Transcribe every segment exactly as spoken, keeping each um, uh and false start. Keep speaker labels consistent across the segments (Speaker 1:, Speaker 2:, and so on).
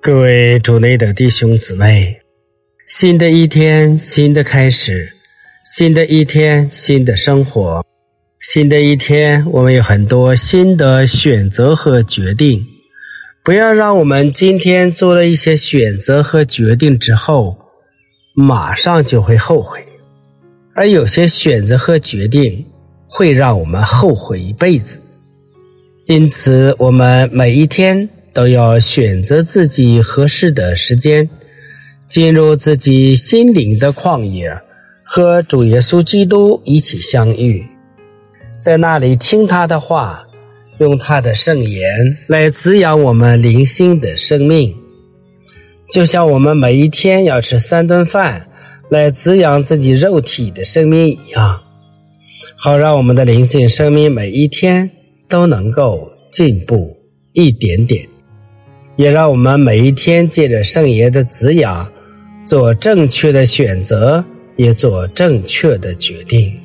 Speaker 1: 各位主内的弟兄姊妹，新的一天，新的开始，新的一天，新的生活，新的一天，我们有很多新的选择和决定。不要让我们今天做了一些选择和决定之后，马上就会后悔。而有些选择和决定会让我们后悔一辈子。因此，我们每一天都要选择自己合适的时间，进入自己心灵的旷野，和主耶稣基督一起相遇，在那里听他的话，用他的圣言来滋养我们灵性的生命。就像我们每一天要吃三顿饭来滋养自己肉体的生命一样，好让我们的灵性生命每一天都能够进步一点点，也让我们每一天借着圣言的滋养，做正确的选择，也做正确的决定。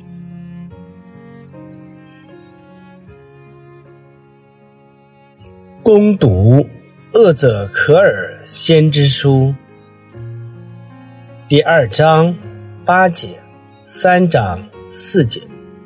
Speaker 1: 攻读厄则可尔先知书第二章八节，三章四节。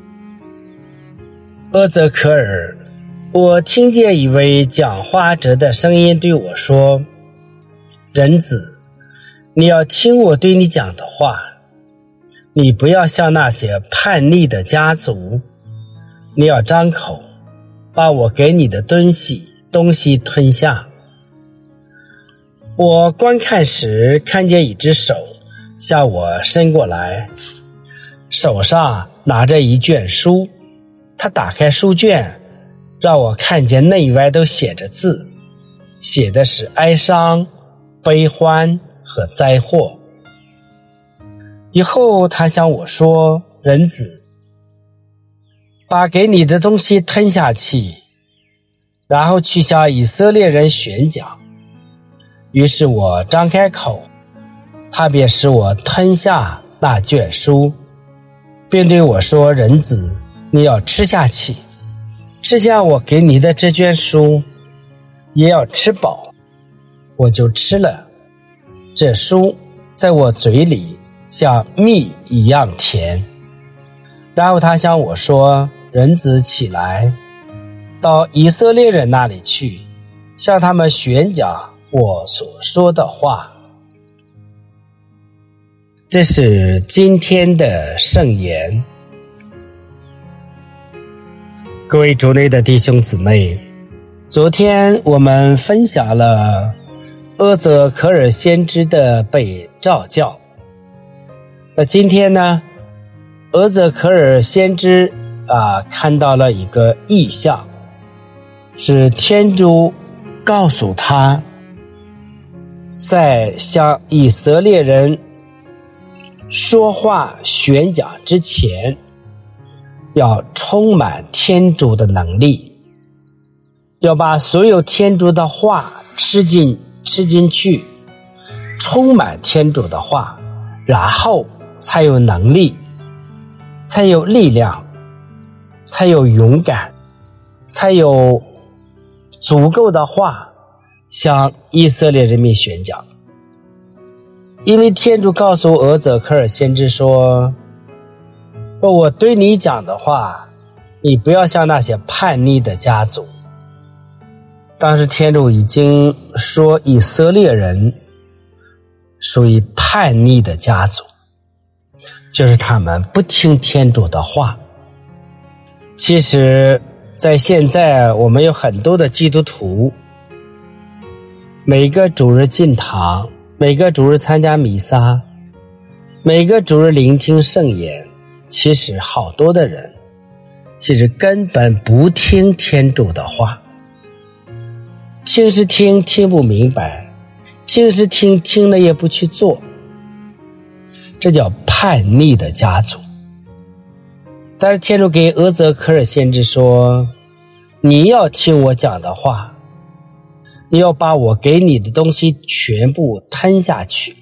Speaker 1: 厄则可尔，我听见一位讲话者的声音对我说：人子，你要听我对你讲的话，你不要像那些叛逆的家族，你要张口，把我给你的东西东西吞下。我观看时，看见一只手向我伸过来，手上拿着一卷书。他打开书卷，让我看见内外都写着字，写的是哀伤、悲欢和灾祸。以后他向我说：人子，把给你的东西吞下去，然后去向以色列人宣讲。于是我张开口，他便使我吞下那卷书，并对我说：人子，你要吃下去，吃下我给你的这卷书，也要吃饱。我就吃了，这书在我嘴里像蜜一样甜。然后他向我说：人子，起来，到以色列人那里去，向他们宣讲我所说的话。这是今天的圣言。各位主内的弟兄姊妹，昨天我们分享了厄则可尔先知的被召教。那今天呢，厄则可尔先知啊看到了一个异象，是天主告诉他，在向以色列人说话宣讲之前，要充满天主的能力，要把所有天主的话吃进吃进去，充满天主的话，然后才有能力，才有力量，才有勇敢，才有足够的话向以色列人民宣讲。因为天主告诉厄则可尔先知说：我对你讲的话，你不要像那些叛逆的家族。当时天主已经说以色列人属于叛逆的家族，就是他们不听天主的话。其实在现在我们有很多的基督徒，每个主日进堂，每个主日参加弥撒，每个主日聆听圣言，其实好多的人其实根本不听天主的话，听是听，听不明白，听是听，听了也不去做，这叫叛逆的家族。但是天主给厄则可尔先知说：你要听我讲的话，你要把我给你的东西全部吞下去。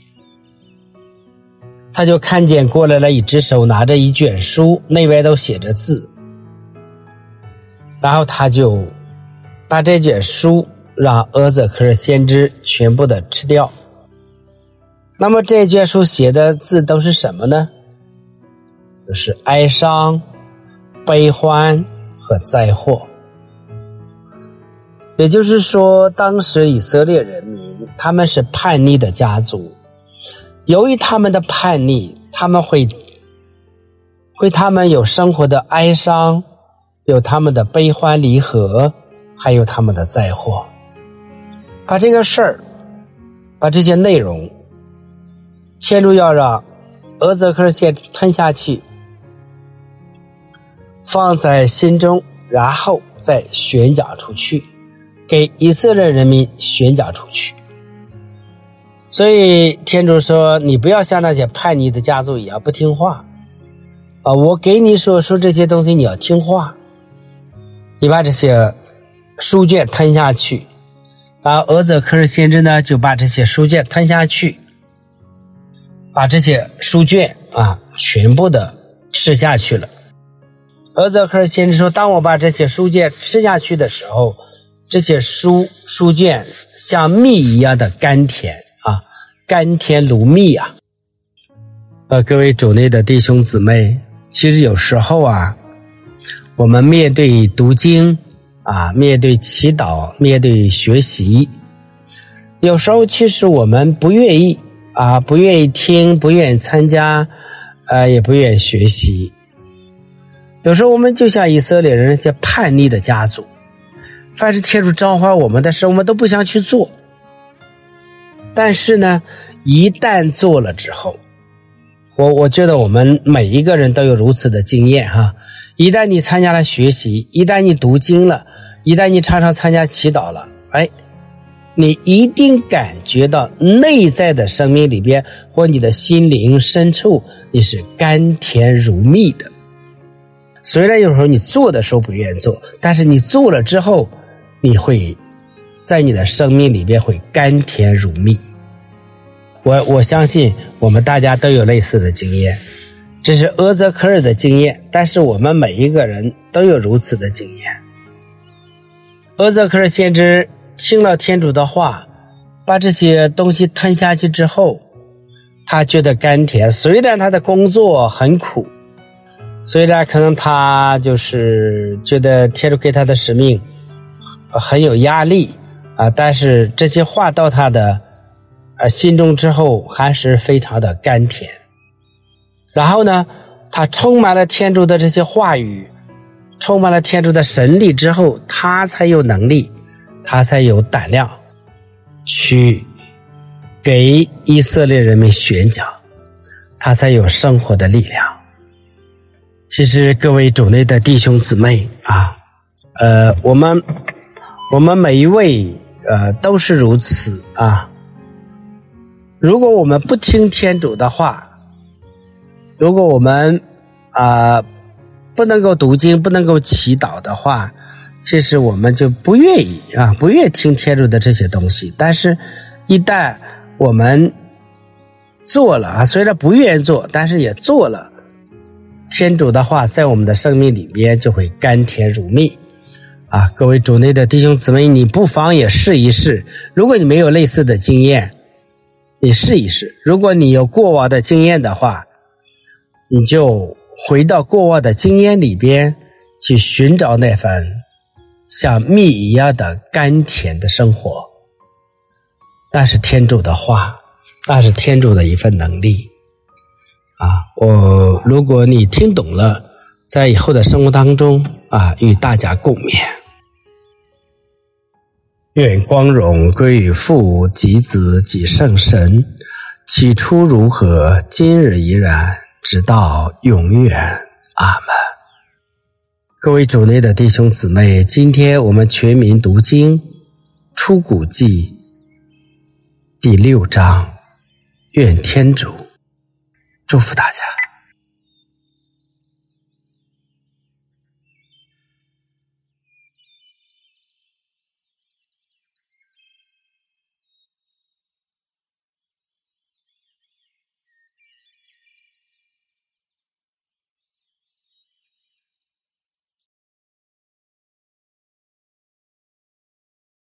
Speaker 1: 他就看见过来了一只手拿着一卷书，内外都写着字，然后他就把这卷书让阿泽克尔先知全部的吃掉。那么这卷书写的字都是什么呢？就是哀伤、悲欢和灾祸。也就是说，当时以色列人民他们是叛逆的家族，由于他们的叛逆，他们会会他们有生活的哀伤，有他们的悲欢离合，还有他们的灾祸。把这个事儿，把这些内容，天主要让阿泽克尔先知吞下去，放在心中，然后再宣讲出去，给以色列人民宣讲出去。所以天主说，你不要像那些叛逆的家族一样不听话啊！我给你说说这些东西，你要听话。你把这些书卷吞下去，然后阿泽克尔先知呢就把这些书卷吞下去，把这些书卷啊全部的吃下去了。阿泽克尔先知说，当我把这些书卷吃下去的时候，这些书书卷像蜜一样的甘甜啊，甘甜如蜜啊。呃，各位主内的弟兄姊妹，其实有时候啊，我们面对读经啊，面对祈祷，面对学习，有时候其实我们不愿意啊，不愿意听，不愿意参加，呃，也不愿意学习。有时候我们就像以色列人那些叛逆的家族，凡是天主召唤我们的事，我们都不想去做。但是呢，一旦做了之后，我我觉得我们每一个人都有如此的经验哈。一旦你参加了学习，一旦你读经了，一旦你常常参加祈祷了，哎，你一定感觉到内在的生命里边或你的心灵深处，你是甘甜如蜜的。虽然有时候你做的时候不愿意做，但是你做了之后，你会在你的生命里边会甘甜如蜜。我我相信我们大家都有类似的经验，这是阿泽克尔的经验，但是我们每一个人都有如此的经验。阿泽克尔先知听了天主的话，把这些东西吞下去之后，他觉得甘甜，虽然他的工作很苦，虽然可能他就是觉得天主给他的使命很有压力啊，但是这些话到他的呃心中之后，还是非常的甘甜。然后呢，他充满了天主的这些话语，充满了天主的神力之后，他才有能力，他才有胆量去给以色列人民宣讲，他才有生活的力量。其实各位主内的弟兄姊妹啊，呃，我们我们每一位呃都是如此啊。如果我们不听天主的话，如果我们啊、呃、不能够读经，不能够祈祷的话，其实我们就不愿意啊，不愿意听天主的这些东西。但是，一旦我们做了啊，虽然不愿意做，但是也做了，天主的话在我们的生命里边就会甘甜如蜜啊！各位主内的弟兄姊妹，你不妨也试一试。如果你没有类似的经验，你试一试。如果你有过往的经验的话，你就回到过往的经验里边去寻找那份像蜜一样的甘甜的生活。那是天主的话，那是天主的一份能力啊！我如果你听懂了，在以后的生活当中啊，与大家共勉。愿光荣归于父及子及圣神，起初如何，今日依然，直到永远。阿们。各位主内的弟兄姊妹，今天我们全民读经出谷记第六章，愿天主祝福大家。